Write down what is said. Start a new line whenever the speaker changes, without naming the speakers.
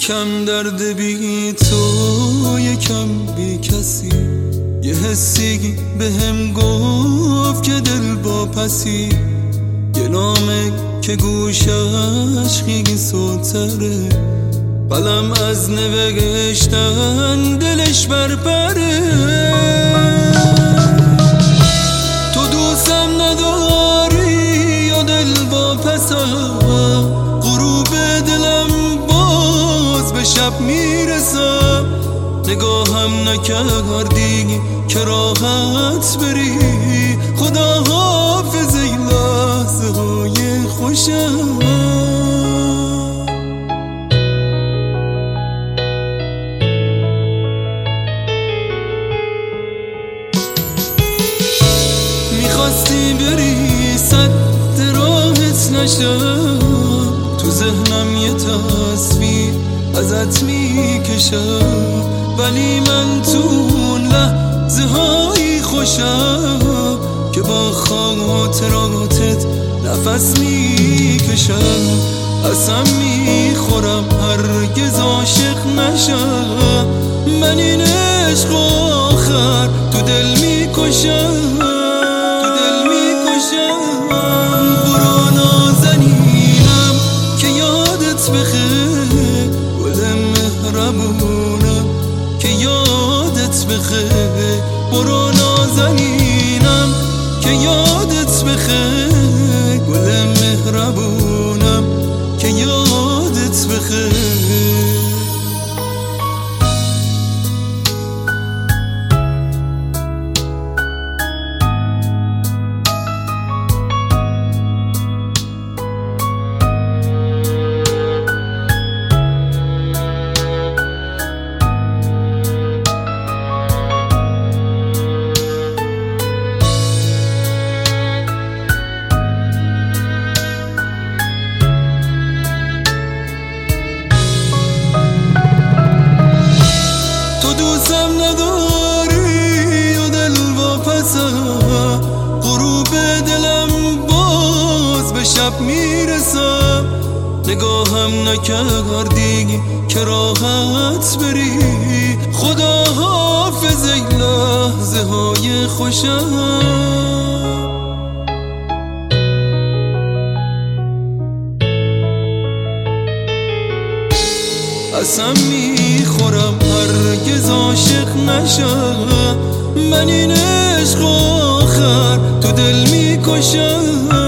یکم درد بی تو، یکم بی کسی. یه حسی بهم گفت که دل با پسی، یه نامه که گوشش خیلی سوتره، قلم از نوشتن دلش برپره. تو دوستم نداری یا دل با پسم، غروب دلم باز به شب میرسم. نگاهم نکردی که راحت بری، خدا حافظ ای لحظه های خوشم. میخواستی بری سد راحت نشم، تو ذهنم یه تصویر ازت میکشم، ولی من تو اون لحظه های خوشم که با خاطراتت نفس میکشم. اصلا میخورم هرگز عاشق نشم، من این عشق آخر تو دل میکشم. برو نازنینم که یادت بخیر، گل مهربونم که یادت بخیر. برو نازنینم که یادت بخیر، گل مهربونم که یادت بخیر. دوستم نداری و دل واپسم، غروب دلم باز به شب میرسم. نگاهم نکردی که راحت بری، خدا حافظ ای لحظه های خوشم. اصلا میخورم هرگز عاشق نشم، من این عشق آخر تو دل میکشم.